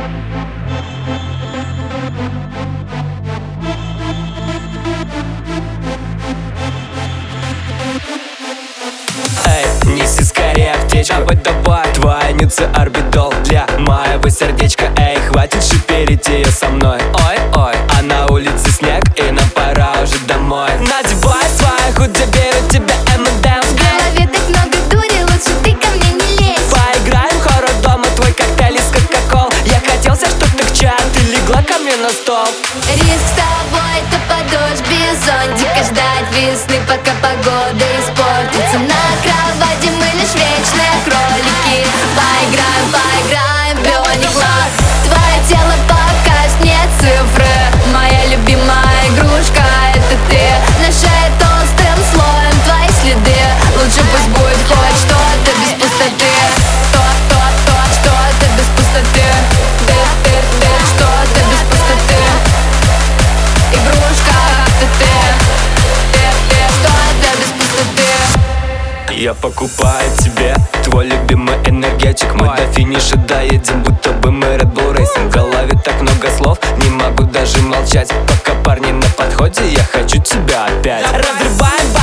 Эй, неси скорее аптечку, давай, двойница орбитол для моего сердечка. Эй, хватит шиперить ее со мной. Ой, ой, а на улице снег, и нам пора уже домой. Надевай свой худи, беру тебя M&M's. В голове так много дури, лучше ты ко мне не лезь. Поиграем в хоррор дома, твой коктейль из кока-кол. Я хотел все, что ты к чаю, ты легла ко мне на стол. Риск с тобой, то под дождь без зонтика, ждать весны, пока погода испортится. На кровати мы лишь вечные кролики. Поиграем, поиграем, Bionic Love. Твое тело покажет мне цифры. Моя любимая игрушка — это ты. На шее толстым слоем твои следы. Лучше пусть будет хоть что-то без пустоты. Что-то без пустоты. Что-то без пустоты. Игрушка, это ты. Что-то без пустоты. Я покупаю тебе твой любимый энергетик. Мы до финиша доедем, будто бы мы Red Bull Racing. В голове так много слов, не могу даже молчать. Пока парни на подходе, я хочу тебя опять. Разрываем